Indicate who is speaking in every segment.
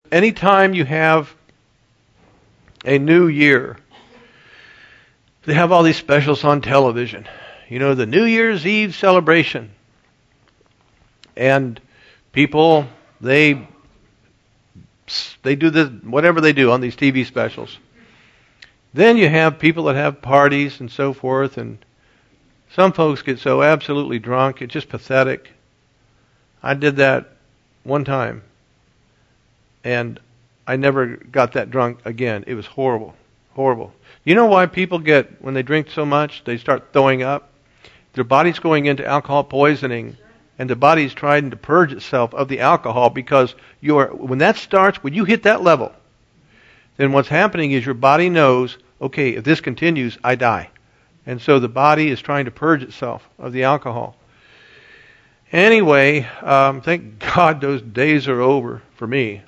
Speaker 1: anytime you have a new year, they have all these specials on television. You know, the New Year's Eve celebration. And people, they do this, whatever they do on these TV specials. Then you have people that have parties and so forth, and some folks get so absolutely drunk, it's just pathetic. I did that one time, and I never got that drunk again. It was horrible, horrible. You know why people get, when they drink so much, they start throwing up? Their body's going into alcohol poisoning, and the body's trying to purge itself of the alcohol, because when that starts, when you hit that level, then what's happening is your body knows, okay, if this continues, I die. And so the body is trying to purge itself of the alcohol. Anyway, thank God those days are over for me.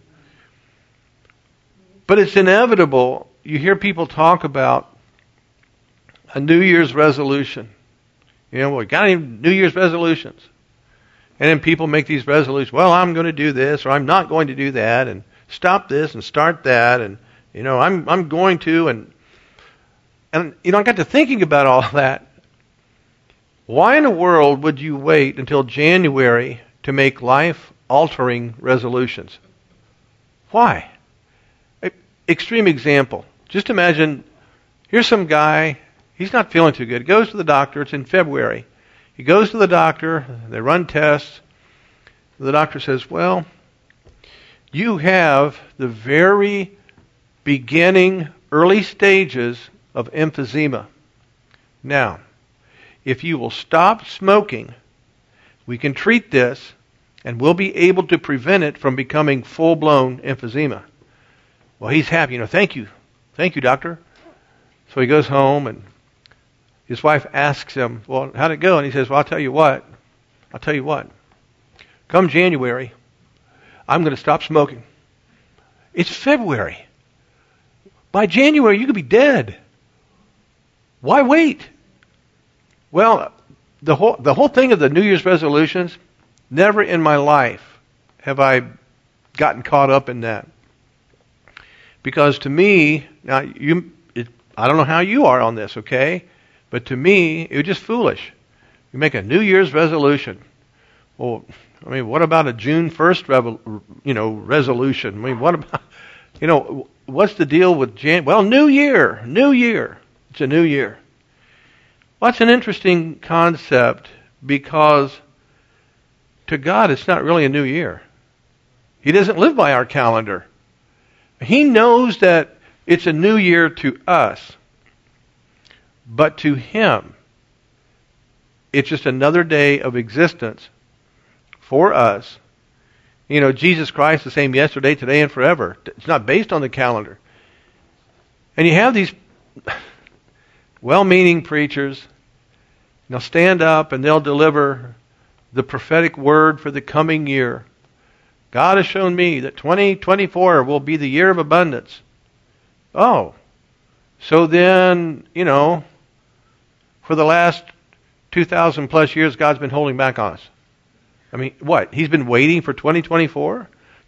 Speaker 1: But it's inevitable. You hear people talk about a New Year's resolution. You know, we got any New Year's resolutions? And then people make these resolutions. Well, I'm going to do this, or I'm not going to do that, and stop this and start that, and you know, I'm going to, and you know, I got to thinking about all that. Why in the world would you wait until January to make life-altering resolutions? Why? Extreme example. Just imagine, here's some guy, he's not feeling too good. He goes to the doctor, it's in February. He goes to the doctor, they run tests. The doctor says, well, you have the very beginning, early stages of emphysema. Now, if you will stop smoking, we can treat this, and we'll be able to prevent it from becoming full-blown emphysema. Well, he's happy. You know, thank you, doctor. So he goes home, and his wife asks him, well, how'd it go? And he says, well, I'll tell you what. Come January, I'm going to stop smoking. It's February. By January, you could be dead. Why wait? Well, the whole thing of the New Year's resolutions, never in my life have I gotten caught up in that. Because to me, now I don't know how you are on this, okay? But to me, it was just foolish. You make a New Year's resolution. Well, I mean, what about a June 1st resolution? I mean, what about, what's the deal with well, New Year. It's a new year. Well, that's an interesting concept, because to God, it's not really a new year. He doesn't live by our calendar. He knows that it's a new year to us. But to Him, it's just another day of existence for us. You know, Jesus Christ the same yesterday, today, and forever. It's not based on the calendar. And you have these well-meaning preachers. They'll stand up and they'll deliver the prophetic word for the coming year. God has shown me that 2024 will be the year of abundance. Oh, so then, for the last 2,000 plus years, God's been holding back on us. I mean, what? He's been waiting for 2024?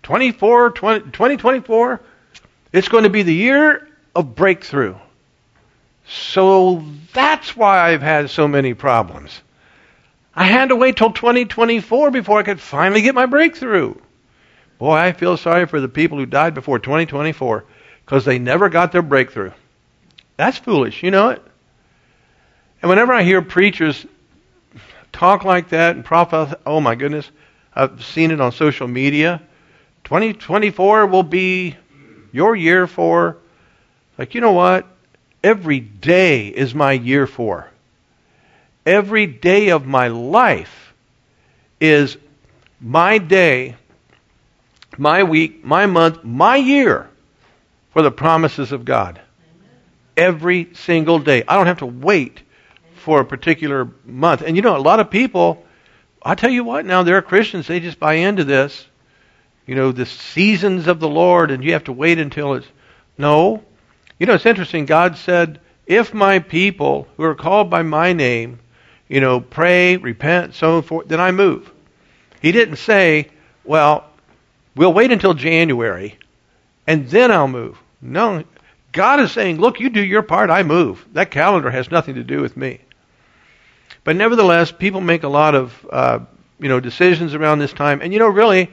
Speaker 1: 2024? It's going to be the year of breakthrough. So that's why I've had so many problems. I had to wait till 2024 before I could finally get my breakthrough. Boy, I feel sorry for the people who died before 2024 because they never got their breakthrough. That's foolish, you know it? And whenever I hear preachers talk like that and prophesy, oh my goodness, I've seen it on social media. 2024 will be your year for, like, you know what? Every day is my year for. Every day of my life is my day, my week, my month, my year for the promises of God. Every single day. I don't have to wait for a particular month. And a lot of people, I tell you what now, there are Christians, they just buy into this. The seasons of the Lord, and you have to wait until it's... No. It's interesting. God said, if my people who are called by my name, pray, repent, so forth, then I move. He didn't say, well, we'll wait until January, and then I'll move. No, God is saying, look, you do your part, I move. That calendar has nothing to do with me. But nevertheless, people make a lot of decisions around this time. And really,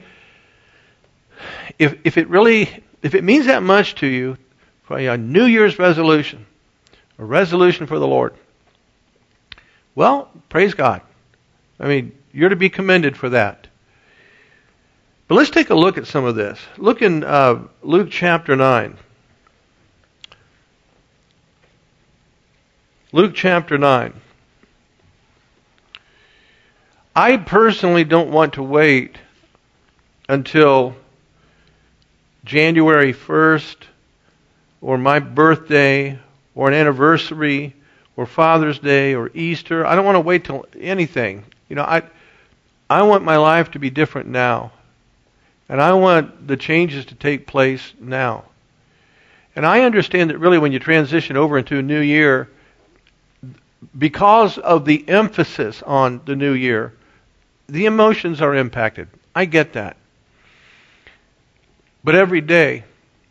Speaker 1: if it means that much to you, for a New Year's resolution, a resolution for the Lord, well, praise God. I mean, you're to be commended for that. But let's take a look at some of this. Look in Luke chapter 9. Luke chapter 9. I personally don't want to wait until January 1st or my birthday or an anniversary or Father's Day or Easter. I don't want to wait till anything. I want my life to be different now. And I want the changes to take place now. And I understand that really when you transition over into a new year, because of the emphasis on the new year, the emotions are impacted. I get that. But every day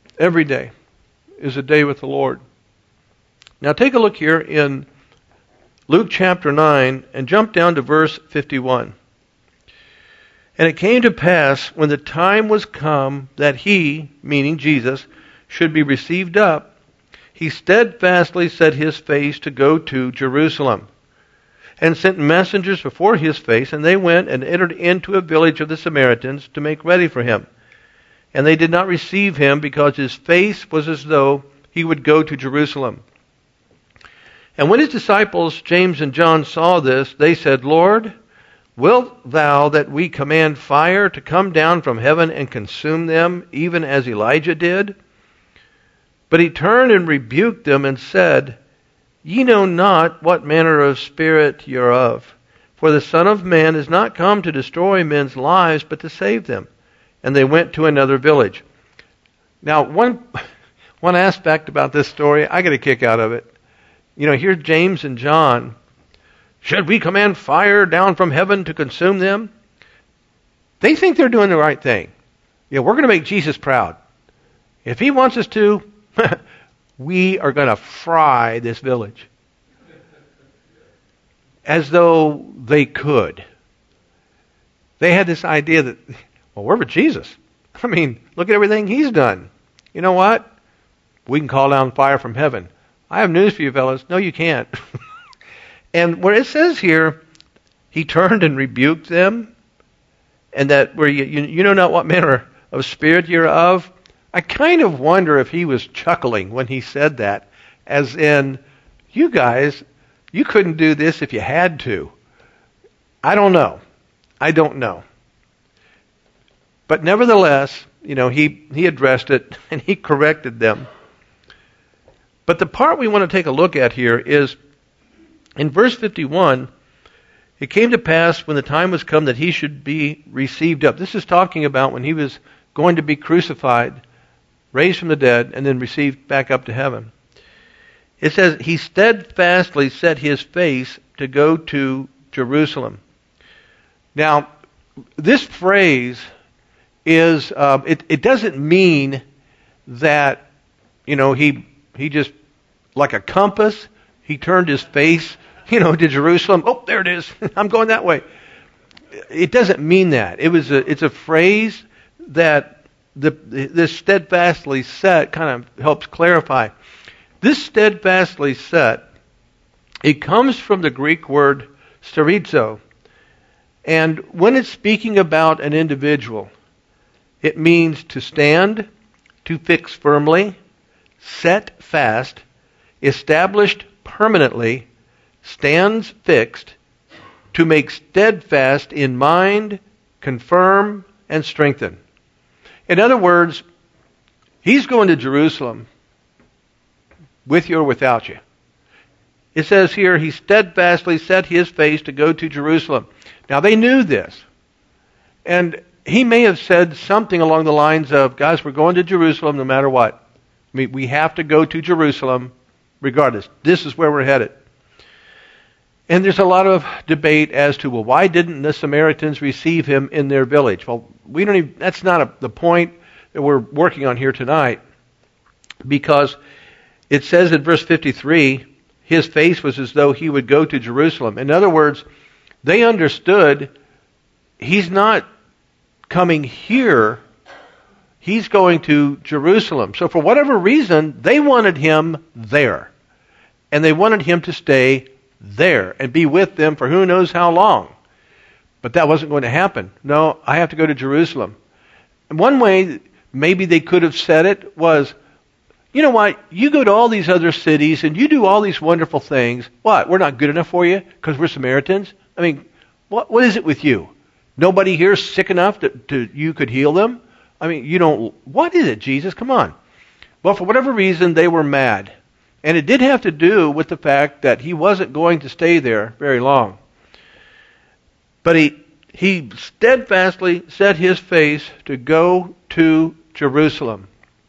Speaker 1: is a day with the Lord. Now take a look here in Luke chapter 9 and jump down to verse 51. And it came to pass when the time was come that he, meaning Jesus, should be received up, he steadfastly set his face to go to Jerusalem, and sent messengers before his face, and they went and entered into a village of the Samaritans to make ready for him. And they did not receive him, because his face was as though he would go to Jerusalem. And when his disciples, James and John, saw this, they said, Lord, wilt thou that we command fire to come down from heaven and consume them, even as Elijah did? But he turned and rebuked them and said, Ye know not what manner of spirit ye are of. For the Son of Man is not come to destroy men's lives, but to save them. And they went to another village. Now, one aspect about this story, I get a kick out of it. Here's James and John. Should we command fire down from heaven to consume them? They think they're doing the right thing. We're going to make Jesus proud. If he wants us to, we are going to fry this village. As though they could. They had this idea that, we're with Jesus. I mean, look at everything he's done. You know what? We can call down fire from heaven. I have news for you fellas. No, you can't. And where it says here, he turned and rebuked them, and that where you know not what manner of spirit you're of, I kind of wonder if he was chuckling when he said that, as in, you guys, you couldn't do this if you had to. I don't know. But nevertheless, he addressed it and he corrected them. But the part we want to take a look at here is in verse 51, it came to pass when the time was come that he should be received up. This is talking about when he was going to be crucified, raised from the dead, and then received back up to heaven. It says, he steadfastly set his face to go to Jerusalem. Now, this phrase is, it doesn't mean that, he just, like a compass, he turned his face, to Jerusalem. Oh, there it is. I'm going that way. It doesn't mean that. It's a phrase that this steadfastly set kind of helps clarify. This steadfastly set, it comes from the Greek word sterizo. And when it's speaking about an individual, it means to stand, to fix firmly, set fast, established permanently, stands fixed, to make steadfast in mind, confirm, and strengthen. In other words, he's going to Jerusalem with you or without you. It says here, he steadfastly set his face to go to Jerusalem. Now they knew this. And he may have said something along the lines of, guys, we're going to Jerusalem no matter what. I mean, we have to go to Jerusalem regardless. This is where we're headed. And there's a lot of debate as to, why didn't the Samaritans receive him in their village? Well, that's not the point. that we're working on here tonight, because it says in verse 53, his face was as though he would go to Jerusalem. In other words, they understood he's not coming here, he's going to Jerusalem. So for whatever reason, they wanted him there. And they wanted him to stay there and be with them for who knows how long. But that wasn't going to happen. No, I have to go to Jerusalem. And one way maybe they could have said it was, you know what, you go to all these other cities and you do all these wonderful things. What, we're not good enough for you because we're Samaritans? I mean, what is it with you? Nobody here is sick enough that you could heal them? I mean, you don't, what is it, Jesus? Come on. Well, for whatever reason, they were mad. And it did have to do with the fact that he wasn't going to stay there very long. But he steadfastly set his face to go to Jerusalem.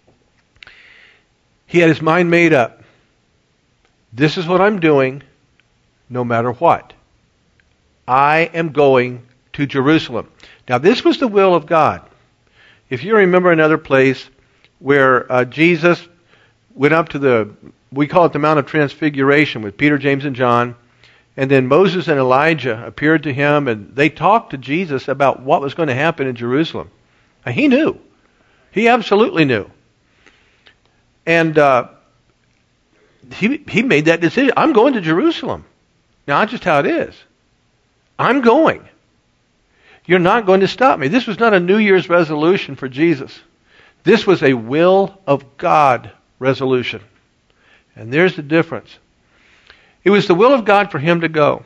Speaker 1: He had his mind made up. This is what I'm doing, no matter what. I am going to Jerusalem. Now, this was the will of God. If you remember another place where Jesus went up to we call it the Mount of Transfiguration with Peter, James, and John, and then Moses and Elijah appeared to him, and they talked to Jesus about what was going to happen in Jerusalem. And he knew. He absolutely knew. And he made that decision. I'm going to Jerusalem. Now, that's just how it is. I'm going. You're not going to stop me. This was not a New Year's resolution for Jesus. This was a will of God resolution. And there's the difference. It was the will of God for him to go.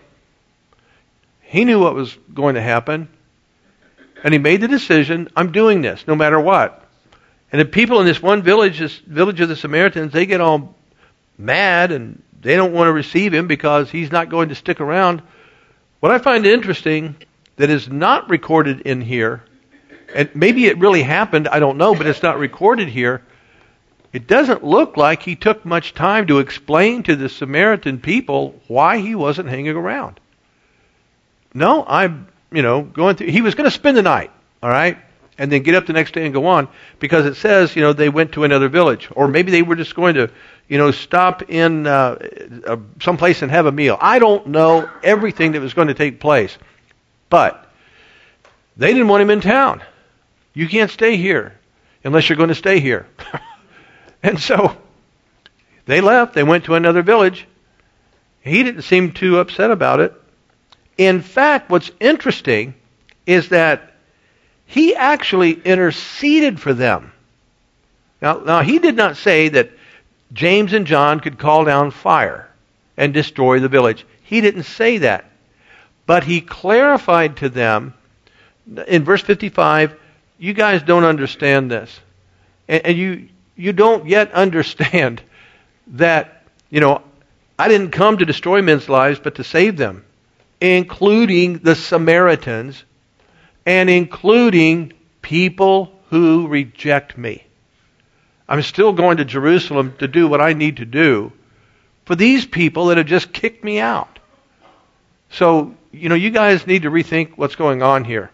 Speaker 1: He knew what was going to happen. And he made the decision, I'm doing this, no matter what. And the people in this one village, of the Samaritans, they get all mad and they don't want to receive him because he's not going to stick around. What I find interesting that is not recorded in here, and maybe it really happened, I don't know, but it's not recorded here. It doesn't look like he took much time to explain to the Samaritan people why he wasn't hanging around. No, I'm, going through. He was going to spend the night, all right, and then get up the next day and go on, because it says, they went to another village, or maybe they were just going to, stop in someplace and have a meal. I don't know everything that was going to take place, but they didn't want him in town. You can't stay here unless you're going to stay here. And so they left. They went to another village. He didn't seem too upset about it. In fact, what's interesting is that he actually interceded for them. Now he did not say that James and John could call down fire and destroy the village. He didn't say that. But he clarified to them, in verse 55, you guys don't understand this. And you don't yet understand that, I didn't come to destroy men's lives, but to save them, including the Samaritans and including people who reject me. I'm still going to Jerusalem to do what I need to do for these people that have just kicked me out. So, you guys need to rethink what's going on here.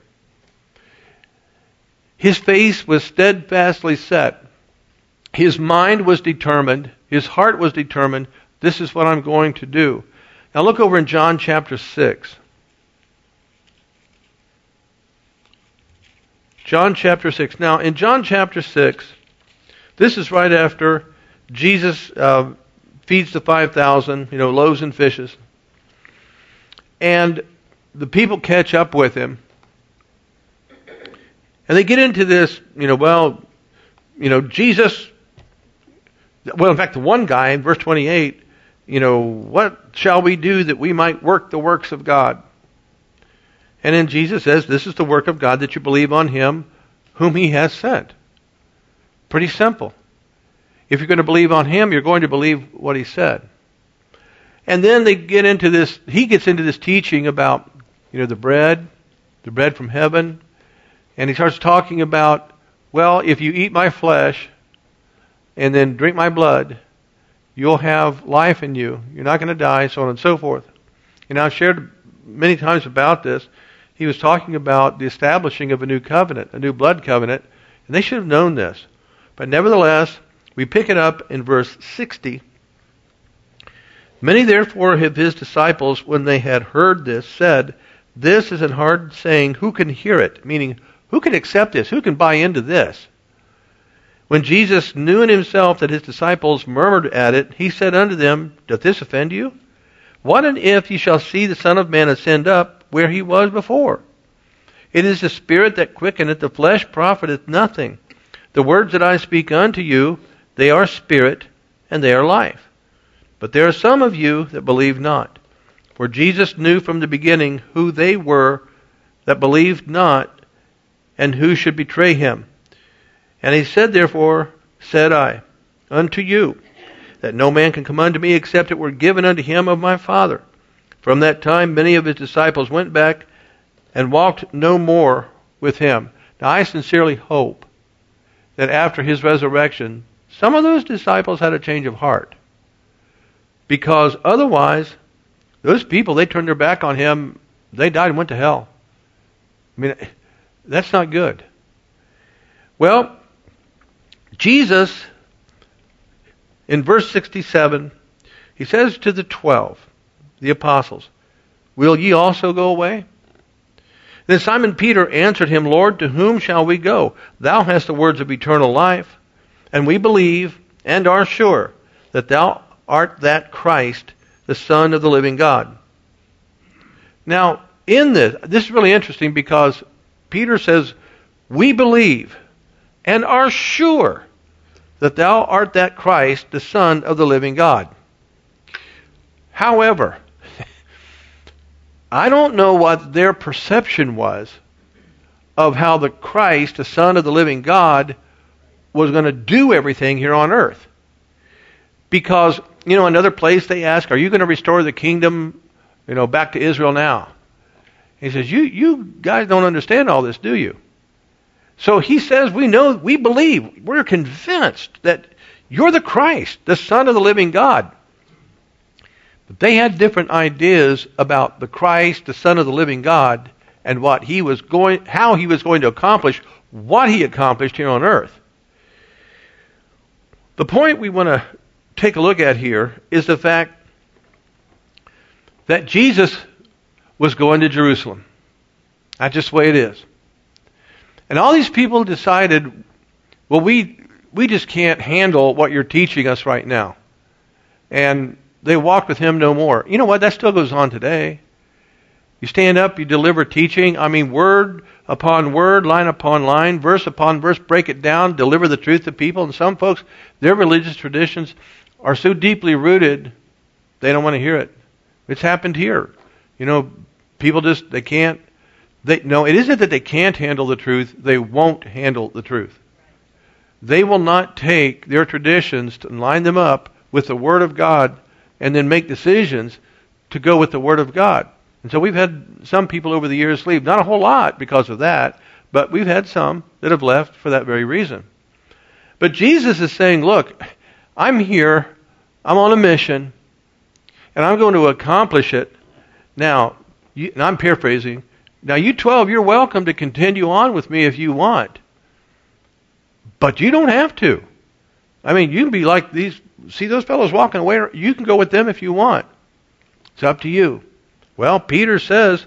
Speaker 1: His face was steadfastly set. His mind was determined. His heart was determined. This is what I'm going to do. Now look over in John chapter 6. John chapter 6. Now in John chapter 6, this is right after Jesus feeds the 5,000, loaves and fishes. And the people catch up with him. And they get into this, Jesus, in fact, the one guy in verse 28, what shall we do that we might work the works of God? And then Jesus says, this is the work of God, that you believe on him whom he has sent. Pretty simple. If you're going to believe on him, you're going to believe what he said. And then he gets into this teaching about, the bread from heaven. And he starts talking about, if you eat my flesh and then drink my blood, you'll have life in you. You're not going to die, so on and so forth. And I've shared many times about this. He was talking about the establishing of a new covenant, a new blood covenant. And they should have known this. But nevertheless, we pick it up in verse 60. Many therefore of his disciples, when they had heard this, said, "This is a hard saying. Who can hear it?" Meaning, who can accept this? Who can buy into this? When Jesus knew in himself that his disciples murmured at it, he said unto them, "Doth this offend you? What and if ye shall see the Son of Man ascend up where he was before? It is the Spirit that quickeneth, the flesh profiteth nothing. The words that I speak unto you, they are spirit, and they are life. But there are some of you that believe not." For Jesus knew from the beginning who they were that believed not, and who should betray him. And he said, "Therefore said I unto you, that no man can come unto me except it were given unto him of my Father." From that time many of his disciples went back and walked no more with him. Now I sincerely hope that after his resurrection, some of those disciples had a change of heart. Because otherwise, those people, they turned their back on him, they died and went to hell. I mean, that's not good. Well, Jesus, in verse 67, he says to the 12, the apostles, "Will ye also go away?" Then Simon Peter answered him, "Lord, to whom shall we go? Thou hast the words of eternal life, and we believe and are sure that thou art that Christ, the Son of the living God." Now, in this is really interesting because Peter says, "We believe and are sure that thou art that Christ, the Son of the living God." However, I don't know what their perception was of how the Christ, the Son of the living God, was going to do everything here on earth. Because, another place they ask, "Are you going to restore the kingdom, back to Israel now?" He says, you guys don't understand all this, do you? So he says, we believe, we're convinced that you're the Christ, the Son of the living God. But they had different ideas about the Christ, the Son of the living God, and how he was going to accomplish what he accomplished here on earth. The point we want to take a look at here is the fact that Jesus was going to Jerusalem. That's just the way it is. And all these people decided, well, we just can't handle what you're teaching us right now. And they walked with him no more. You know what? That still goes on today. You stand up, you deliver teaching. Word upon word, line upon line, verse upon verse, break it down, deliver the truth to people. And some folks, their religious traditions are so deeply rooted, they don't want to hear it. It's happened here. People they can't. No, it isn't that they can't handle the truth. They won't handle the truth. They will not take their traditions and line them up with the Word of God and then make decisions to go with the Word of God. And so we've had some people over the years leave. Not a whole lot because of that, but we've had some that have left for that very reason. But Jesus is saying, look, I'm here, I'm on a mission, and I'm going to accomplish it. Now, and I'm paraphrasing, now you 12, you're welcome to continue on with me if you want. But you don't have to. You can be like these, see those fellows walking away, you can go with them if you want. It's up to you. Well, Peter says,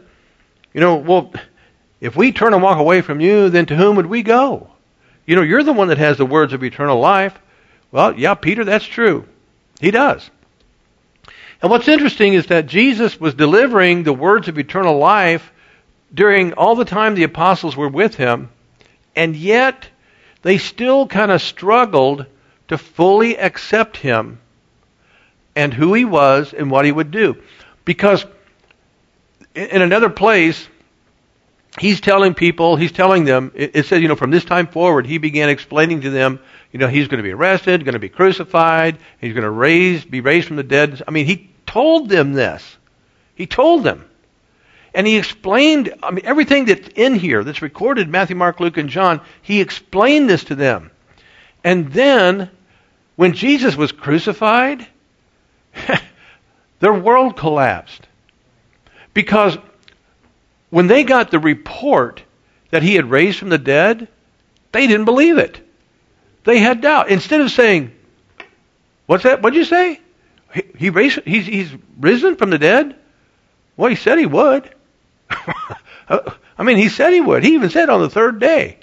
Speaker 1: if we turn and walk away from you, then to whom would we go? You're the one that has the words of eternal life. Well, yeah, Peter, that's true. He does. And what's interesting is that Jesus was delivering the words of eternal life during all the time the apostles were with him, and yet they still kind of struggled to fully accept him and who he was and what he would do. Because in another place, he's telling them, it says, from this time forward, he began explaining to them, he's going to be arrested, going to be crucified, he's going to be raised from the dead. He told them this. He told them. And he explained, everything that's in here, that's recorded, Matthew, Mark, Luke, and John, he explained this to them. And then, when Jesus was crucified, their world collapsed. Because when they got the report that he had raised from the dead, They didn't believe it. They had doubt. Instead of saying, what's that? What'd you say? He's risen from the dead? Well, he said he would. He said he would. He even said on the third day,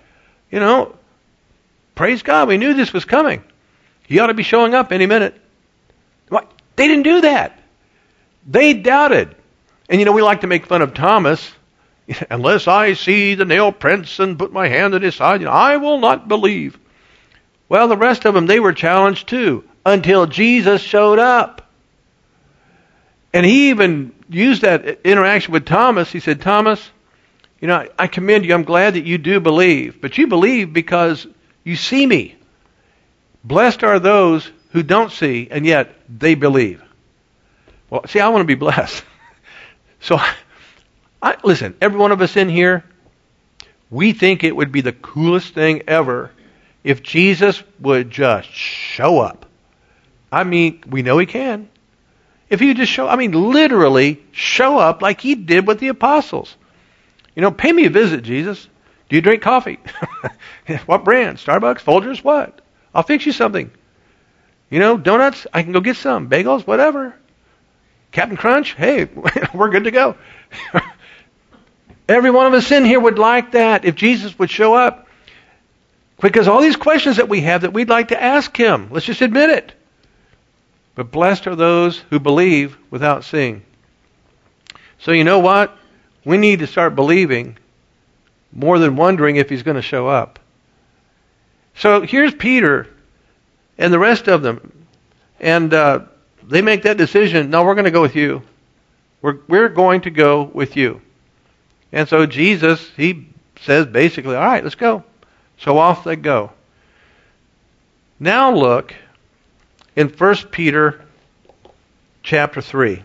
Speaker 1: praise God, we knew this was coming. He ought to be showing up any minute. What? They didn't do that. They doubted. And we like to make fun of Thomas. Unless I see the nail prints and put my hand in his side, I will not believe. Well, the rest of them, they were challenged too, until Jesus showed up. And he even used that interaction with Thomas. He said, Thomas, I commend you. I'm glad that you do believe. But you believe because you see me. Blessed are those who don't see, and yet they believe. Well, see, I want to be blessed. So, listen, every one of us in here, we think it would be the coolest thing ever if Jesus would just show up. We know he can. If he would just literally show up like he did with the apostles. Pay me a visit, Jesus. Do you drink coffee? What brand? Starbucks? Folgers? What? I'll fix you something. Donuts? I can go get some. Bagels? Whatever. Captain Crunch? Hey, we're good to go. Every one of us in here would like that if Jesus would show up. Because all these questions that we have that we'd like to ask him, let's just admit it. But blessed are those who believe without seeing. So you know what? We need to start believing more than wondering if he's going to show up. So here's Peter and the rest of them. And they make that decision. No, we're going to go with you. We're going to go with you. And so Jesus, he says basically, all right, let's go. So off they go. Now look in 1 Peter chapter 3.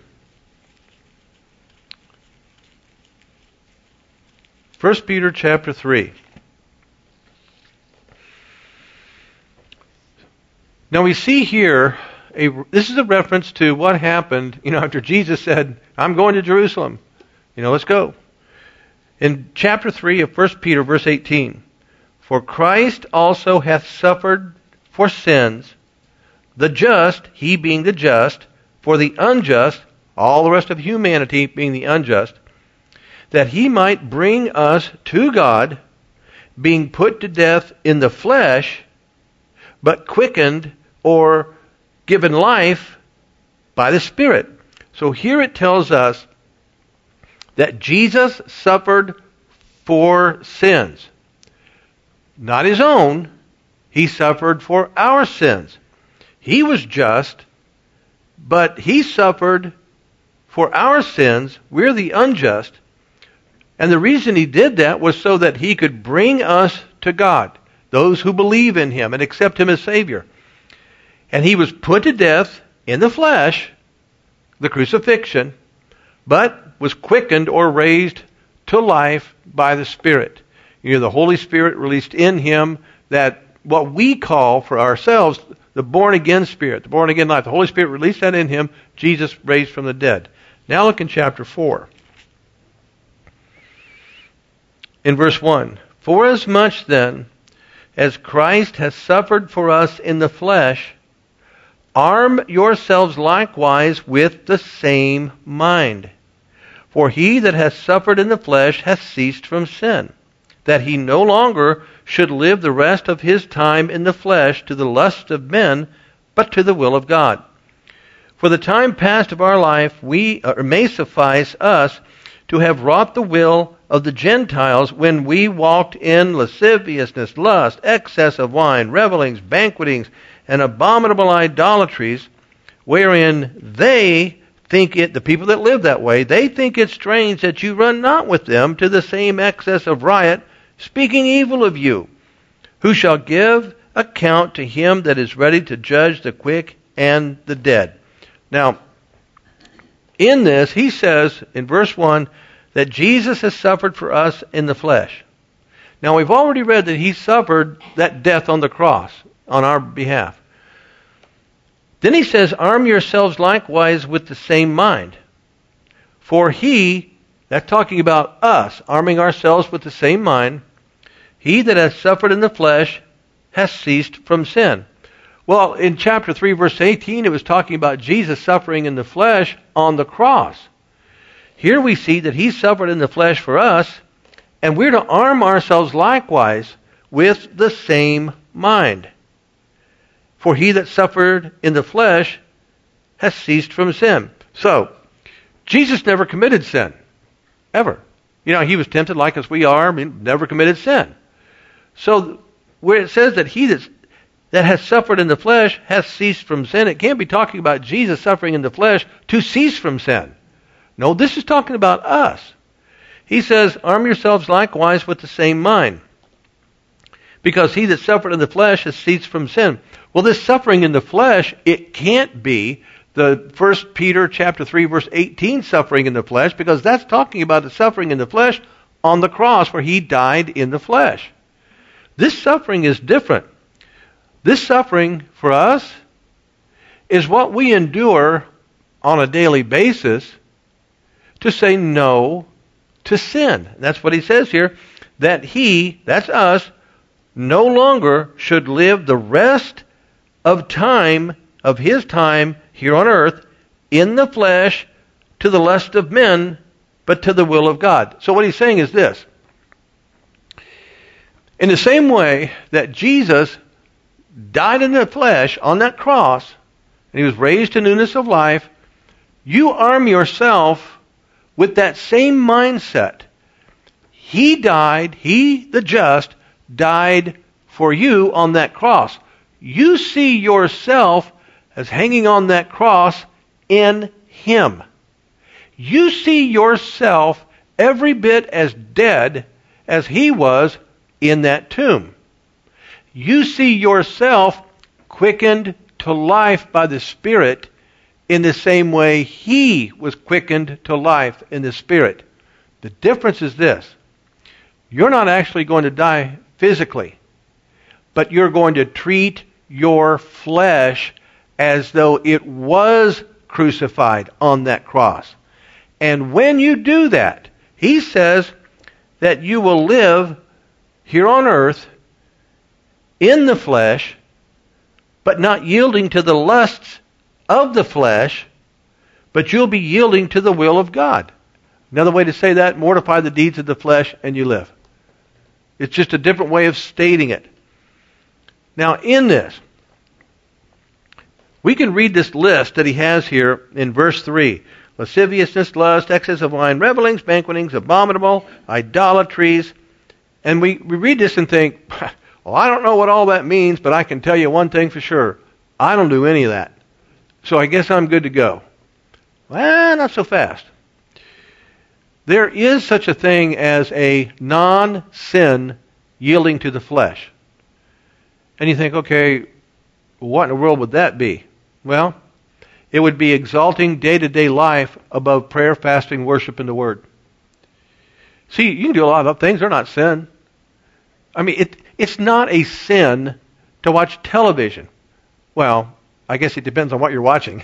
Speaker 1: 1 Peter chapter 3. Now we see here, this is a reference to what happened, after Jesus said, I'm going to Jerusalem. Let's go. In chapter 3 of 1 Peter, verse 18, for Christ also hath suffered for sins, the just, he being the just, for the unjust, all the rest of humanity being the unjust, that he might bring us to God, being put to death in the flesh, but quickened or given life by the Spirit. So here it tells us that Jesus suffered for sins. Not his own. He suffered for our sins. He was just, but he suffered for our sins. We're the unjust. And the reason he did that was so that he could bring us to God, those who believe in him and accept him as Savior. And he was put to death in the flesh, the crucifixion, but was quickened or raised to life by the Spirit. The Holy Spirit released in him that what we call for ourselves the born-again spirit, the born-again life. The Holy Spirit released that in him. Jesus raised from the dead. Now look in chapter 4. In verse 1, forasmuch then as Christ has suffered for us in the flesh, arm yourselves likewise with the same mind. For he that has suffered in the flesh hath ceased from sin, that he no longer should live the rest of his time in the flesh to the lust of men, but to the will of God. For the time past of our life may suffice us to have wrought the will of the Gentiles when we walked in lasciviousness, lust, excess of wine, revelings, banquetings, and abominable idolatries, wherein they think it, the people that live that way, they think it strange that you run not with them to the same excess of riot, speaking evil of you, who shall give account to him that is ready to judge the quick and the dead. Now, in this, he says in verse 1 that Jesus has suffered for us in the flesh. Now, we've already read that he suffered that death on the cross on our behalf. Then he says, arm yourselves likewise with the same mind. For he, that's talking about us, arming ourselves with the same mind, he that hath suffered in the flesh hath ceased from sin. Well, in chapter 3, verse 18, it was talking about Jesus suffering in the flesh on the cross. Here we see that he suffered in the flesh for us, and we're to arm ourselves likewise with the same mind. For he that suffered in the flesh hath ceased from sin. So, Jesus never committed sin. Ever. He was tempted like as we are, never committed sin. So, where it says that he that has suffered in the flesh hath ceased from sin, it can't be talking about Jesus suffering in the flesh to cease from sin. No, this is talking about us. He says, arm yourselves likewise with the same mind. Because he that suffered in the flesh has ceased from sin. Well, this suffering in the flesh, it can't be the 1 Peter chapter 3, verse 18 suffering in the flesh, because that's talking about the suffering in the flesh on the cross where he died in the flesh. This suffering is different. This suffering for us is what we endure on a daily basis to say no to sin. That's what he says here, that he, that's us, no longer should live the rest of his time here on earth in the flesh to the lust of men, but to the will of God. So what he's saying is this. In the same way that Jesus died in the flesh on that cross, and he was raised to newness of life, you arm yourself with that same mindset. He died, he, the just, died for you on that cross. You see yourself as hanging on that cross in him. You see yourself every bit as dead as he was in that tomb. You see yourself quickened to life by the Spirit in the same way he was quickened to life in the Spirit. The difference is this. You're not actually going to die physically, but you're going to treat your flesh as though it was crucified on that cross. And when you do that, he says that you will live here on earth in the flesh, but not yielding to the lusts of the flesh, but you'll be yielding to the will of God. Another way to say that, mortify the deeds of the flesh and you live. It's just a different way of stating it. Now in this, we can read this list that he has here in verse 3. Lasciviousness, lust, excess of wine, revelings, banquetings, abominable, idolatries. And we read this and think, well, I don't know what all that means, but I can tell you one thing for sure. I don't do any of that. So I guess I'm good to go. Well, not so fast. There is such a thing as a non-sin yielding to the flesh. And you think, okay, what in the world would that be? Well, it would be exalting day-to-day life above prayer, fasting, worship, and the Word. See, you can do a lot of things. They're not sin. I mean, it's not a sin to watch television. Well, I guess it depends on what you're watching.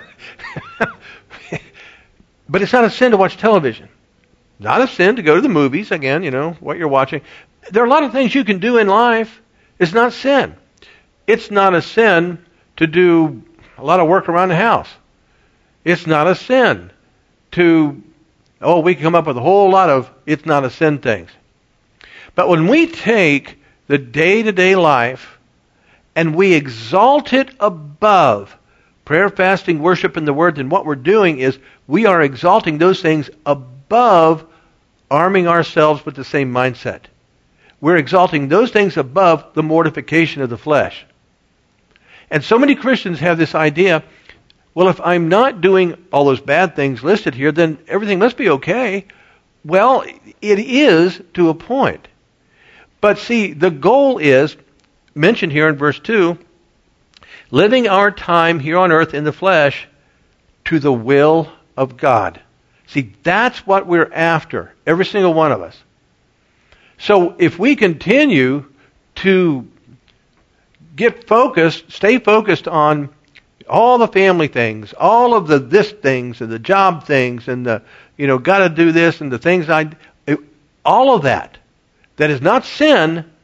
Speaker 1: But it's not a sin to watch television. Not a sin to go to the movies, again, what you're watching. There are a lot of things you can do in life. It's not sin. It's not a sin to do a lot of work around the house. It's not a sin to, we can come up with a whole lot of it's not a sin things. But when we take the day-to-day life and we exalt it above prayer, fasting, worship, and the Word, then what we're doing is we are exalting those things above arming ourselves with the same mindset. We're exalting those things above the mortification of the flesh. And so many Christians have this idea, well, if I'm not doing all those bad things listed here, then everything must be okay. Well, it is to a point. But see, the goal is, mentioned here in verse 2, living our time here on earth in the flesh to the will of God. See, that's what we're after, every single one of us. So if we continue to get focused, stay focused on all the family things, all of the this things and the job things and the, got to do this and the things all of that is not sin,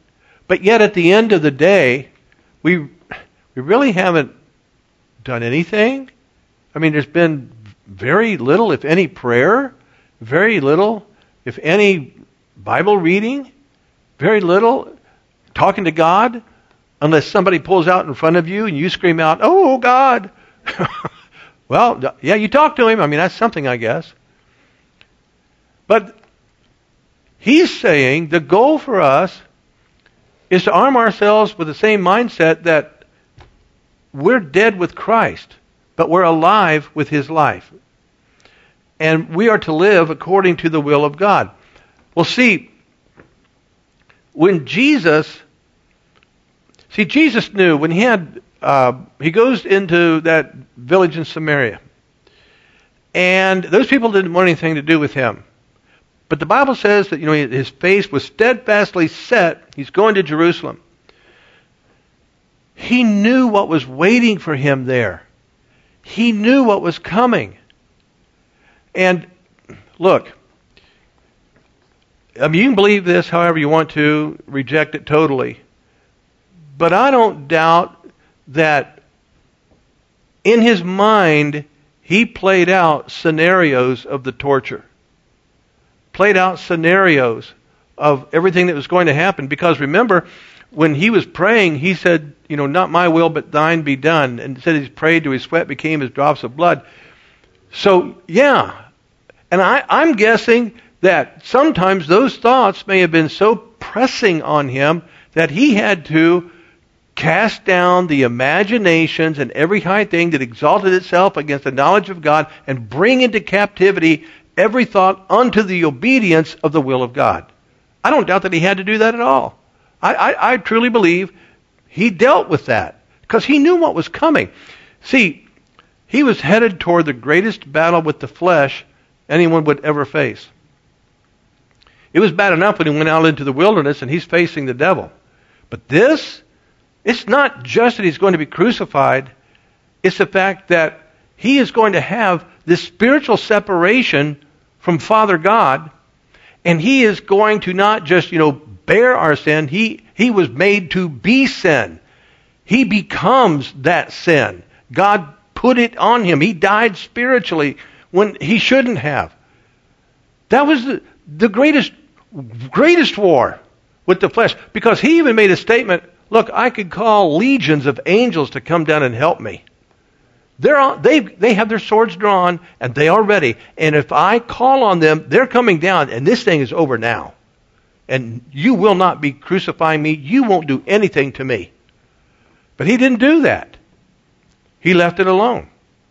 Speaker 1: But yet at the end of the day, we really haven't done anything. I mean, there's been very little, if any, prayer, very little, if any, Bible reading, very little talking to God, unless somebody pulls out in front of you and you scream out, "Oh, God." Well, yeah, you talk to him. I mean, that's something, I guess. But he's saying the goal for us is to arm ourselves with the same mindset that we're dead with Christ, but we're alive with his life. And we are to live according to the will of God. Well, see, when Jesus knew when he goes into that village in Samaria, and those people didn't want anything to do with him. But the Bible says that his face was steadfastly set. He's going to Jerusalem. He knew what was waiting for him there. He knew what was coming. And look, I mean, you can believe this however you want to, reject it totally. But I don't doubt that in his mind, he played out scenarios of the torture. Played out scenarios of everything that was going to happen. Because remember, when he was praying, he said, "Not my will, but thine be done." And said he prayed till his sweat became as drops of blood. So, yeah. And I'm guessing that sometimes those thoughts may have been so pressing on him that he had to cast down the imaginations and every high thing that exalted itself against the knowledge of God and bring into captivity every thought unto the obedience of the will of God. I don't doubt that he had to do that at all. I truly believe he dealt with that because he knew what was coming. See, he was headed toward the greatest battle with the flesh anyone would ever face. It was bad enough when he went out into the wilderness and he's facing the devil. But this, it's not just that he's going to be crucified. It's the fact that he is going to have this spiritual separation from Father God, and he is going to not just, bear our sin. He was made to be sin. He becomes that sin. God put it on him. He died spiritually when he shouldn't have. That was the greatest war with the flesh, because he even made a statement, "Look, I could call legions of angels to come down and help me. They have their swords drawn, and they are ready. And if I call on them, they're coming down, and this thing is over now. And you will not be crucifying me. You won't do anything to me." But he didn't do that. He left it alone.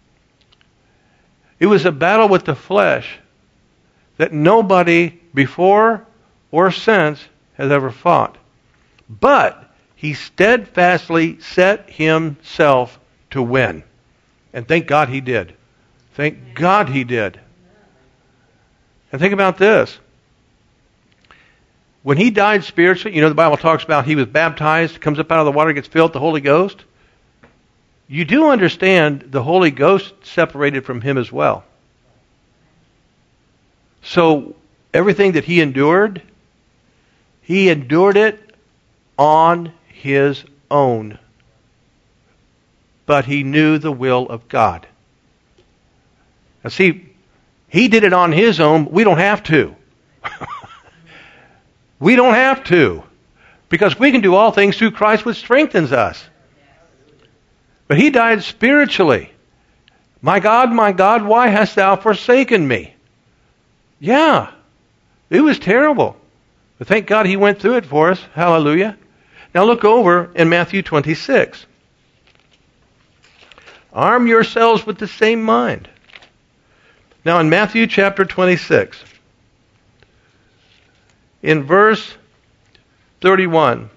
Speaker 1: It was a battle with the flesh that nobody before or since has ever fought. But he steadfastly set himself to win. And thank God he did. Thank God he did. And think about this. When he died spiritually, the Bible talks about he was baptized, comes up out of the water, gets filled with the Holy Ghost. You do understand the Holy Ghost separated from him as well. So everything that he endured it on his own. But he knew the will of God. Now see, he did it on his own. We don't have to. We don't have to. Because we can do all things through Christ which strengthens us. But he died spiritually. My God, why hast thou forsaken me? Yeah, it was terrible. But thank God he went through it for us. Hallelujah. Now look over in Matthew 26. Arm yourselves with the same mind. Now in Matthew chapter 26, in verse 31,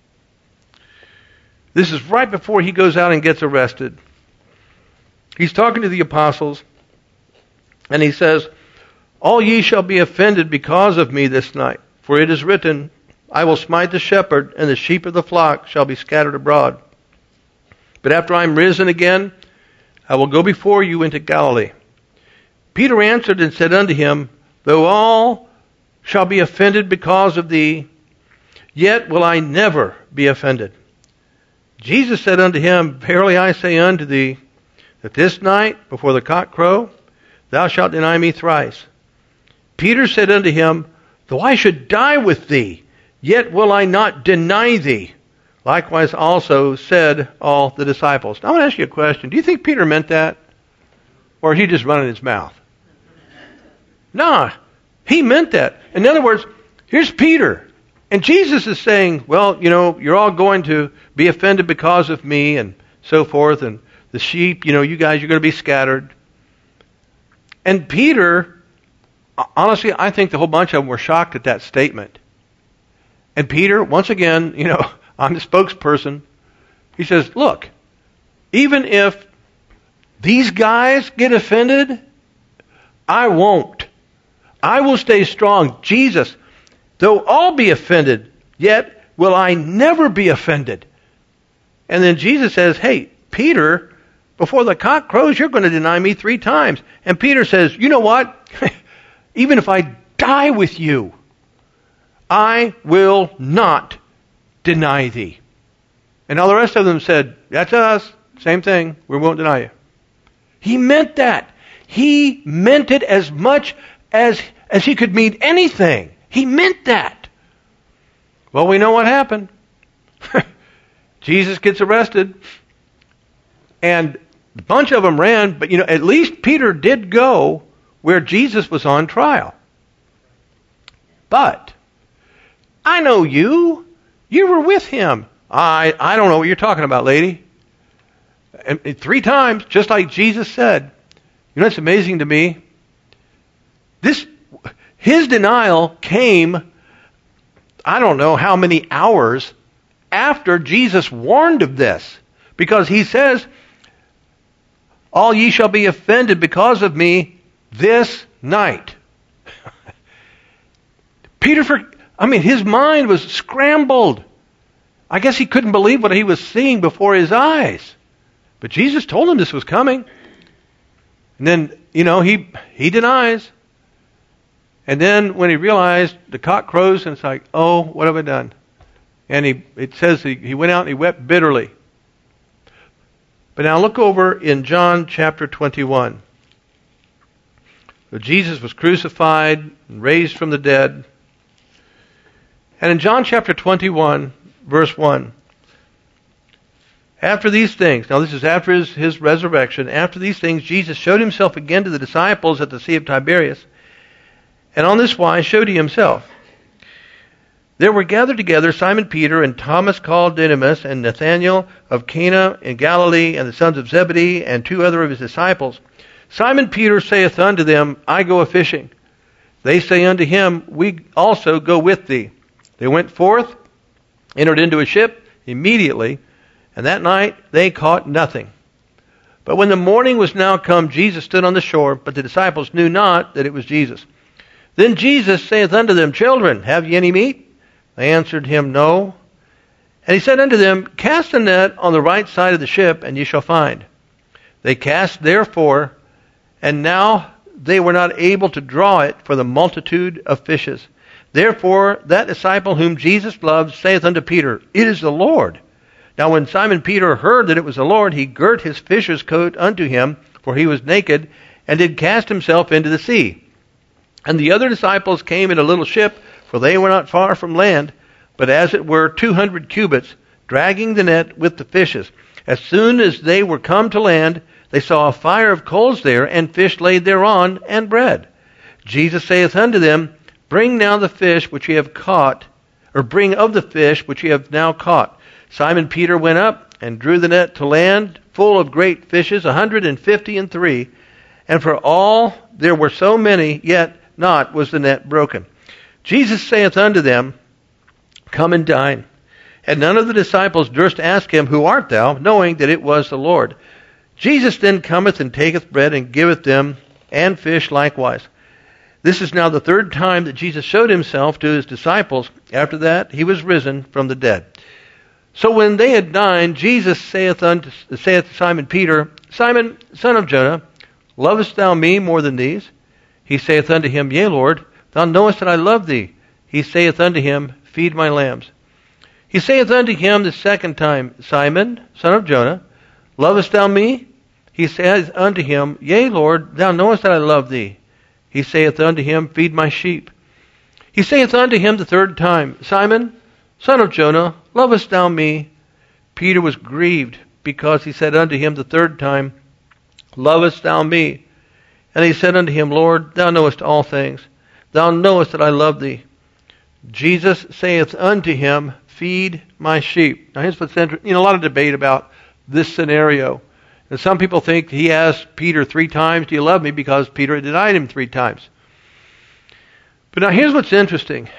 Speaker 1: this is right before he goes out and gets arrested. He's talking to the apostles, and he says, "All ye shall be offended because of me this night. For it is written, I will smite the shepherd, and the sheep of the flock shall be scattered abroad. But after I am risen again, I will go before you into Galilee." Peter answered and said unto him, "Though all shall be offended because of thee, yet will I never be offended. Jesus said unto him, Verily I say unto thee, that this night before the cock crow, thou shalt deny me thrice. Peter said unto him, Though I should die with thee, yet will I not deny thee. Likewise also said all the disciples. Now I want to ask you a question. Do you think Peter meant that? Or is he just running his mouth? Nah, he meant that. In other words, here's Peter. And Jesus is saying, well, you're all going to be offended because of me and so forth. And the sheep, you guys, you're going to be scattered. And Peter, honestly, I think the whole bunch of them were shocked at that statement. And Peter, once again, I'm the spokesperson. He says, look, even if these guys get offended, I won't. I will stay strong. Jesus, though all be offended, yet will I never be offended. And then Jesus says, hey, Peter, before the cock crows, you're going to deny me 3 times. And Peter says, you know what? Even if I die with you, I will not deny thee. And all the rest of them said, that's us. Same thing. We won't deny you. He meant that. He meant it as much as he could mean anything. He meant that. Well, we know what happened. Jesus gets arrested. And a bunch of them ran. But, at least Peter did go where Jesus was on trial. But I know you. You were with him. I don't know what you're talking about, lady. And 3 times, just like Jesus said. It's amazing to me. His denial came, I don't know how many hours after Jesus warned of this. Because he says, all ye shall be offended because of me this night. His mind was scrambled. I guess he couldn't believe what he was seeing before his eyes. But Jesus told him this was coming. And then, he denies. And then when he realized the cock crows, and it's like, oh, what have I done? And it says he went out and he wept bitterly. But now look over in John chapter 21. So Jesus was crucified and raised from the dead. And in John chapter 21, verse 1, after these things, now this is after his resurrection, after these things Jesus showed himself again to the disciples at the Sea of Tiberias, and on this wise showed he himself. There were gathered together Simon Peter and Thomas called Didymus and Nathanael of Cana in Galilee and the sons of Zebedee and 2 other of his disciples. Simon Peter saith unto them, I go a-fishing. They say unto him, we also go with thee. They went forth, entered into a ship immediately, and that night they caught nothing. But when the morning was now come, Jesus stood on the shore, but the disciples knew not that it was Jesus. Then Jesus saith unto them, Children, have ye any meat? They answered him, No. And he said unto them, Cast a net on the right side of the ship, and ye shall find. They cast therefore, and now they were not able to draw it for the multitude of fishes. Therefore that disciple whom Jesus loved saith unto Peter, It is the Lord. Now when Simon Peter heard that it was the Lord, he girt his fisher's coat unto him, for he was naked, and did cast himself into the sea. And the other disciples came in a little ship, for they were not far from land, but as it were 200 cubits, dragging the net with the fishes. As soon as they were come to land, they saw a fire of coals there, and fish laid thereon, and bread. Jesus saith unto them, Bring now the fish which ye have caught, or bring of the fish which ye have now caught. Simon Peter went up and drew the net to land, full of great fishes, 153. And for all there were so many, yet not was the net broken. Jesus saith unto them, Come and dine. And none of the disciples durst ask him, Who art thou? Knowing that it was the Lord. Jesus then cometh and taketh bread and giveth them, and fish likewise. This is now the 3rd time that Jesus showed himself to his disciples. After that, he was risen from the dead. So when they had dined, Jesus saith to Simon Peter, Simon, son of Jonah, lovest thou me more than these? He saith unto him, Yea, Lord, thou knowest that I love thee. He saith unto him, Feed my lambs. He saith unto him the second time, Simon, son of Jonah, lovest thou me? He saith unto him, Yea, Lord, thou knowest that I love thee. He saith unto him, Feed my sheep. He saith unto him the third time, Simon, son of Jonah, lovest thou me? Peter was grieved, because he said unto him the third time, Lovest thou me? And he said unto him, Lord, thou knowest all things. Thou knowest that I love thee. Jesus saith unto him, Feed my sheep. Now here's what's interesting. A lot of debate about this scenario. And some people think he asked Peter 3 times, do you love me? Because Peter had denied him 3 times. But now here's what's interesting.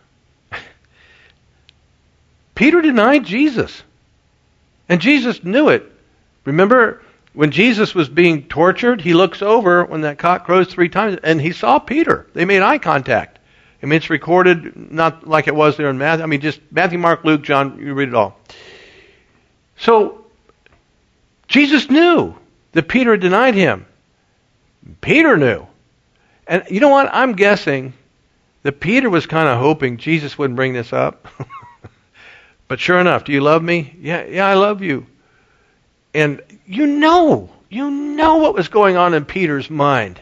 Speaker 1: Peter denied Jesus. And Jesus knew it. Remember, when Jesus was being tortured, he looks over when that cock crows 3 times, and he saw Peter. They made eye contact. I mean, it's recorded, not like it was there in Matthew. I mean, just Matthew, Mark, Luke, John, you read it all. So, Jesus knew that Peter had denied him. Peter knew. And you know what? I'm guessing that Peter was kind of hoping Jesus wouldn't bring this up. But sure enough, do you love me? Yeah, I love you. And you know what was going on in Peter's mind.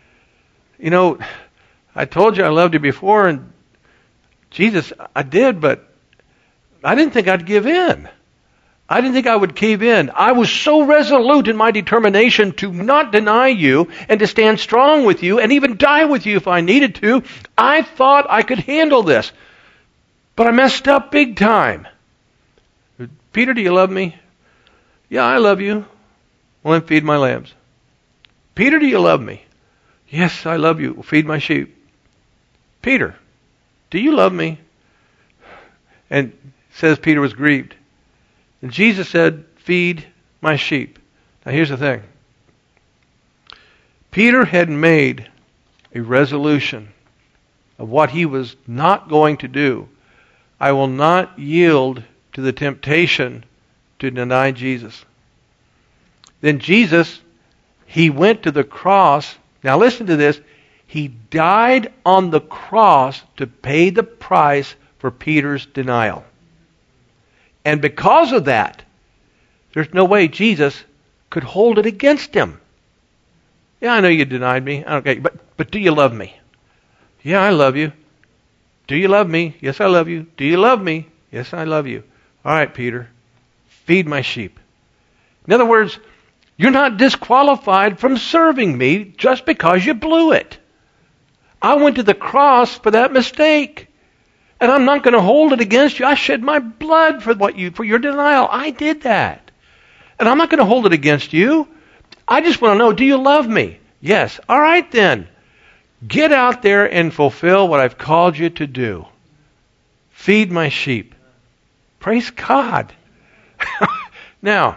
Speaker 1: I told you I loved you before, and Jesus, I did, but I didn't think I'd give in. I didn't think I would cave in. I was so resolute in my determination to not deny you and to stand strong with you and even die with you if I needed to. I thought I could handle this. But I messed up big time. Peter, do you love me? Yeah, I love you. Well, then feed my lambs. Peter, do you love me? Yes, I love you. Well, feed my sheep. Peter, do you love me? And says Peter was grieved. And Jesus said, Feed my sheep. Now here's the thing. Peter had made a resolution of what he was not going to do. I will not yield to the temptation to deny Jesus. Then Jesus, he went to the cross. Now listen to this. He died on the cross to pay the price for Peter's denial. And because of that, there's no way Jesus could hold it against him. Yeah, I know you denied me. Okay, but do you love me? Yeah, I love you. Do you love me? Yes, I love you. Do you love me? Yes, I love you. All right, Peter, feed my sheep. In other words, you're not disqualified from serving me just because you blew it. I went to the cross for that mistake. And I'm not going to hold it against you. I shed my blood for your denial. I did that. And I'm not going to hold it against you. I just want to know, do you love me? Yes. All right then. Get out there and fulfill what I've called you to do. Feed my sheep. Praise God. Now,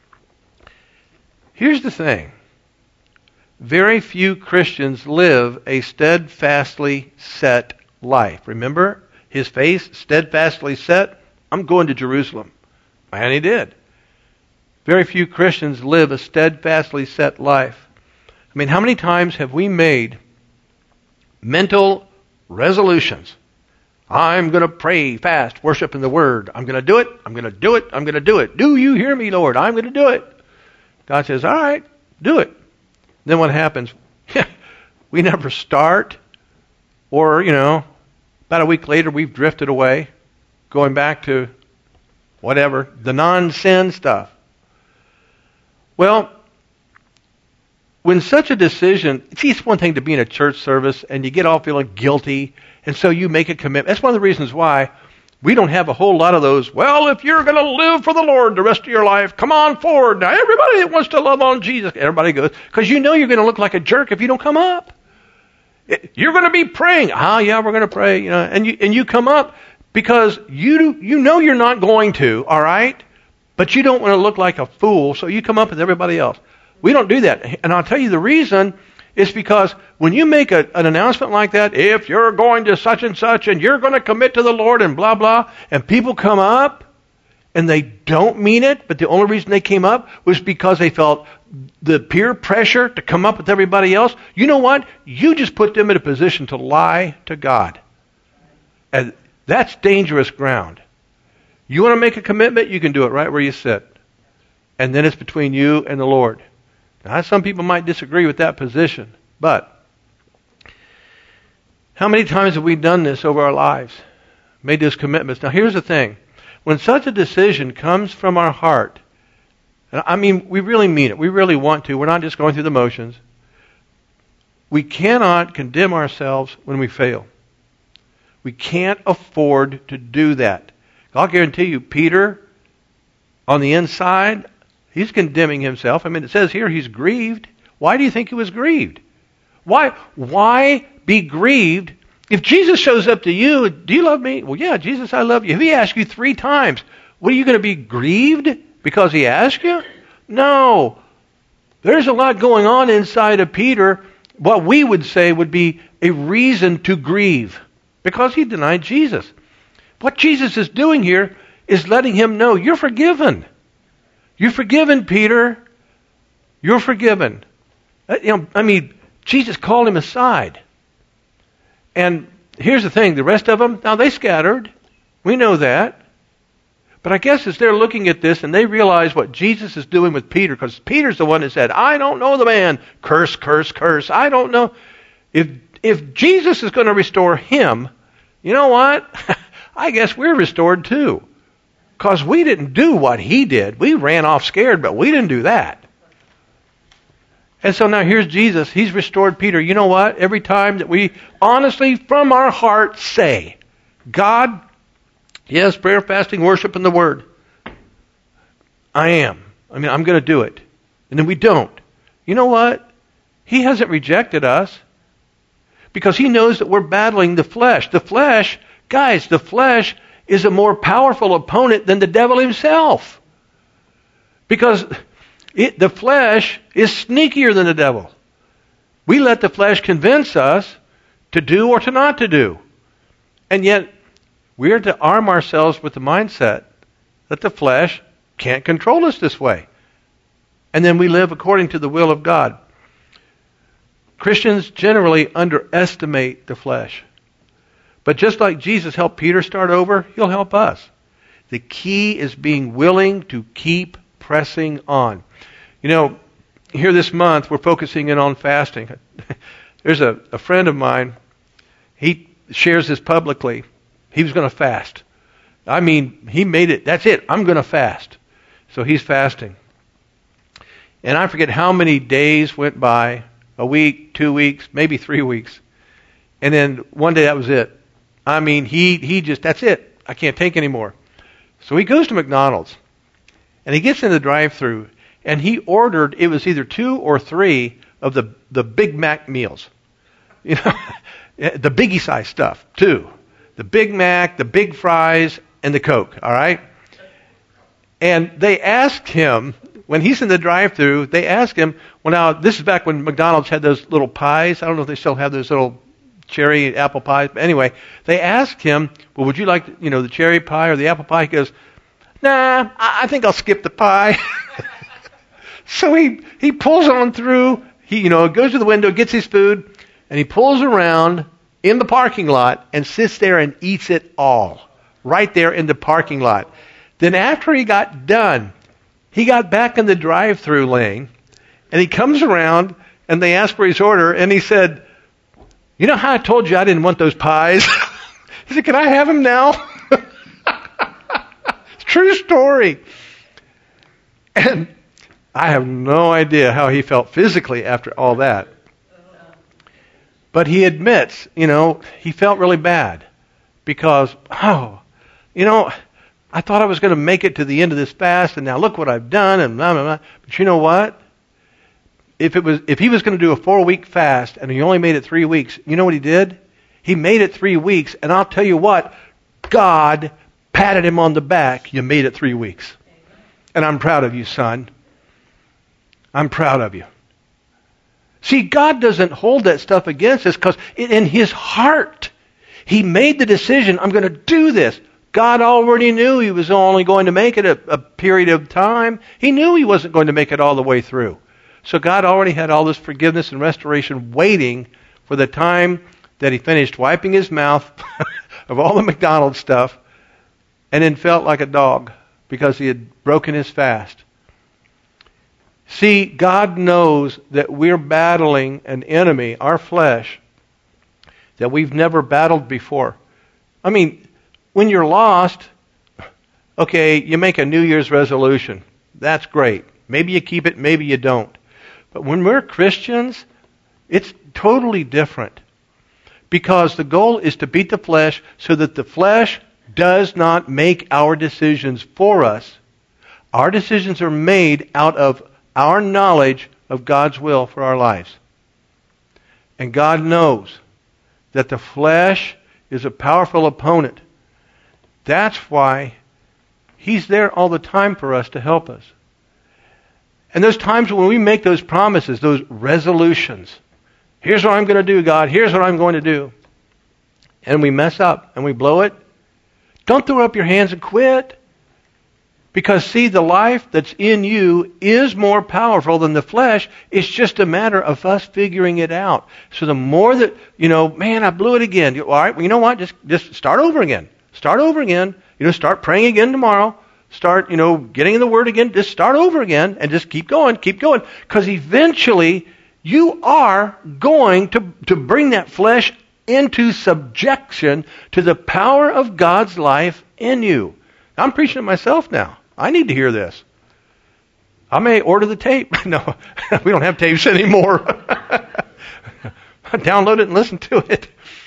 Speaker 1: here's the thing. Very few Christians live a steadfastly set life. Remember, his face steadfastly set. I'm going to Jerusalem. And he did. Very few Christians live a steadfastly set life. I mean, how many times have we made mental resolutions? I'm going to pray, fast, worship in the Word. I'm going to do it. I'm going to do it. I'm going to do it. Do you hear me, Lord? I'm going to do it. God says, all right, do it. Then what happens? We never start. Or, about a week later we've drifted away, going back to whatever, the non-sin stuff. Well, when such a decision, it's one thing to be in a church service and you get all feeling guilty, and so you make a commitment. That's one of the reasons why we don't have a whole lot of those, well, if you're going to live for the Lord the rest of your life, come on forward. Now, everybody that wants to love on Jesus, everybody goes, because you know you're going to look like a jerk if you don't come up. You're going to be praying. Oh, yeah, we're going to pray. And you come up because you know you're not going to, all right? But you don't want to look like a fool, so you come up with everybody else. We don't do that. And I'll tell you the reason is because when you make an announcement like that, if you're going to such and such and you're going to commit to the Lord and blah, blah, and people come up and they don't mean it, but the only reason they came up was because they felt the peer pressure to come up with everybody else. You know what? You just put them in a position to lie to God. And that's dangerous ground. You want to make a commitment, you can do it right where you sit. And then it's between you and the Lord. Now, some people might disagree with that position, but how many times have we done this over our lives? Made those commitments. Now, here's the thing. When such a decision comes from our heart, and I mean, we really mean it. We really want to. We're not just going through the motions. We cannot condemn ourselves when we fail. We can't afford to do that. I'll guarantee you, Peter, on the inside, he's condemning himself. I mean, it says here he's grieved. Why do you think he was grieved? Why be grieved? If Jesus shows up to you, do you love me? Well, yeah, Jesus, I love you. If he asks you 3 times, what are you going to be grieved because he asked you? No. There's a lot going on inside of Peter, what we would say would be a reason to grieve, because he denied Jesus. What Jesus is doing here is letting him know, you're forgiven. You're forgiven, Peter. You're forgiven. Jesus called him aside. And here's the thing, the rest of them, now they scattered. We know that. But I guess as they're looking at this and they realize what Jesus is doing with Peter, because Peter's the one that said, I don't know the man. Curse, curse, curse. I don't know. If Jesus is going to restore him, you know what? I guess we're restored too. Because we didn't do what he did. We ran off scared, but we didn't do that. And so now here's Jesus. He's restored Peter. You know what? Every time that we honestly from our heart say, God, yes, prayer, fasting, worship, and the Word. I'm going to do it. And then we don't. You know what? He hasn't rejected us because he knows that we're battling the flesh. The flesh, guys, the flesh is a more powerful opponent than the devil himself. Because the flesh is sneakier than the devil. We let the flesh convince us to do or to not to do. And yet, we are to arm ourselves with the mindset that the flesh can't control us this way. And then we live according to the will of God. Christians generally underestimate the flesh. But just like Jesus helped Peter start over, he'll help us. The key is being willing to keep pressing on. You know, here this month, we're focusing in on fasting. There's a friend of mine, he shares this publicly. He was going to fast. He made it. That's it. I'm going to fast. So he's fasting. And I forget how many days went by, a week, 2 weeks, maybe 3 weeks. And then one day that was it. He just, that's it. I can't take anymore. So he goes to McDonald's. And he gets in the drive-thru. And he ordered, it was either 2 or 3 of the Big Mac meals. You know, the biggie size stuff, 2. The Big Mac, the big fries, and the Coke, all right? And they asked him, when he's in the drive-thru, they asked him, well, now, this is back when McDonald's had those little pies. I don't know if they still have those little cherry apple pies. But anyway, they asked him, well, would you like, the cherry pie or the apple pie? He goes, nah, I think I'll skip the pie. So he pulls on through, he goes to the window, gets his food, and he pulls around in the parking lot and sits there and eats it all. Right there in the parking lot. Then after he got done, he got back in the drive-thru lane, and he comes around, and they ask for his order, and he said, you know how I told you I didn't want those pies? He said, can I have them now? True story. And I have no idea how he felt physically after all that. But he admits, he felt really bad because, I thought I was going to make it to the end of this fast, and now look what I've done, and blah, blah, blah. But you know what? If he was going to do a 4-week fast, and he only made it 3 weeks, you know what he did? He made it 3 weeks, and I'll tell you what, God patted him on the back. You made it 3 weeks. And I'm proud of you, son. I'm proud of you. See, God doesn't hold that stuff against us because in his heart, he made the decision, I'm going to do this. God already knew he was only going to make it a period of time. He knew he wasn't going to make it all the way through. So God already had all this forgiveness and restoration waiting for the time that he finished wiping his mouth of all the McDonald's stuff and then felt like a dog because he had broken his fast. See, God knows that we're battling an enemy, our flesh, that we've never battled before. I mean, when you're lost, okay, you make a New Year's resolution. That's great. Maybe you keep it, maybe you don't. But when we're Christians, it's totally different. Because the goal is to beat the flesh so that the flesh does not make our decisions for us. Our decisions are made out of our knowledge of God's will for our lives. And God knows that the flesh is a powerful opponent. That's why He's there all the time for us to help us. And those times when we make those promises, those resolutions, here's what I'm going to do, God, here's what I'm going to do, and we mess up and we blow it, don't throw up your hands and quit. Because, see, the life that's in you is more powerful than the flesh. It's just a matter of us figuring it out. So the more that, man, I blew it again. All right, well, you know what? Just start over again. Start over again. Start praying again tomorrow. Start, getting in the Word again. Just start over again and just keep going. Because eventually you are going to bring that flesh into subjection to the power of God's life in you. I'm preaching to myself now. I need to hear this. I may order the tape. No, we don't have tapes anymore. Download it and listen to it.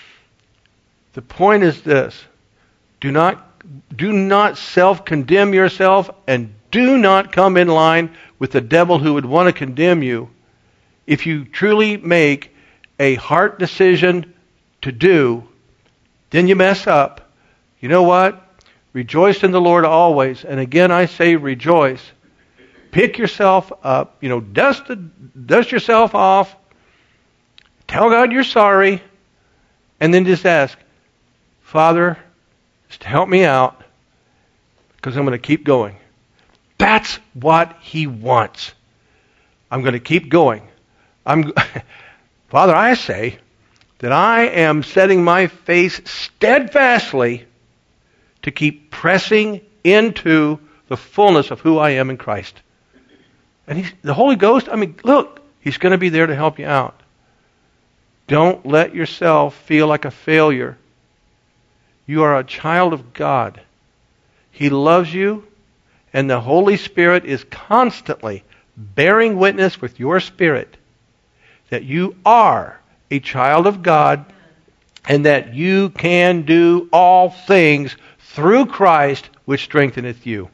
Speaker 1: The point is this. Do not self-condemn yourself, and do not come in line with the devil who would want to condemn you. If you truly make a heart decision to do, then you mess up. You know what? Rejoice in the Lord always. And again, I say rejoice. Pick yourself up. Dust yourself off. Tell God you're sorry. And then just ask, Father, just help me out because I'm going to keep going. That's what He wants. I'm going to keep going. Father, I say that I am setting my face steadfastly to keep pressing into the fullness of who I am in Christ. And the Holy Ghost, look, He's going to be there to help you out. Don't let yourself feel like a failure. You are a child of God. He loves you, and the Holy Spirit is constantly bearing witness with your spirit that you are a child of God and that you can do all things through Christ, which strengtheneth you.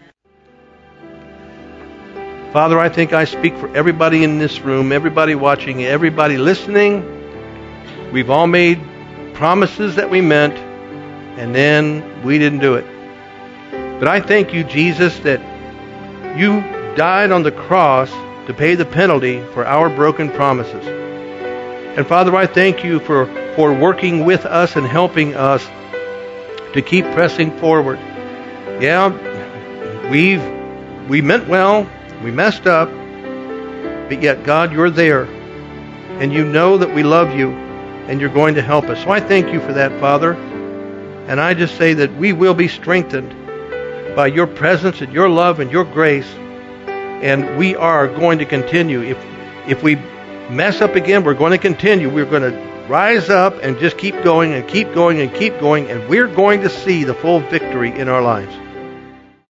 Speaker 1: Father, I think I speak for everybody in this room, everybody watching, everybody listening. We've all made promises that we meant, and then we didn't do it. But I thank you, Jesus, that you died on the cross to pay the penalty for our broken promises. And Father, I thank you for working with us and helping us to keep pressing forward. Yeah, we meant well, we messed up, but yet, God, you're there. And you know that we love you, and you're going to help us. So I thank you for that, Father. And I just say that we will be strengthened by your presence and your love and your grace. And we are going to continue. If we mess up again, we're going to continue. We're going to rise up and just keep going and keep going and keep going, and we're going to see the full victory in our lives.